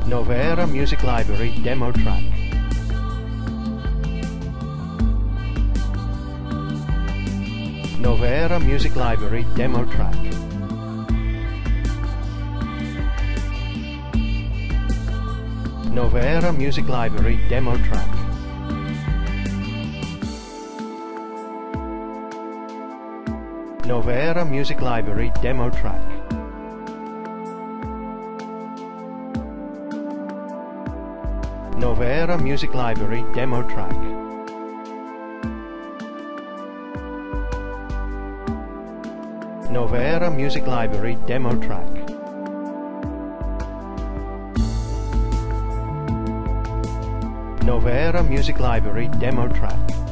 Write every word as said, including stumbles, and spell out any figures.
Novera Music Library demo track. Novera Music Library demo track. Novera Music Library demo track. Novera Music Library demo track. Novera Music Library demo track. Novera Music Library demo track. Novera Music Library demo track.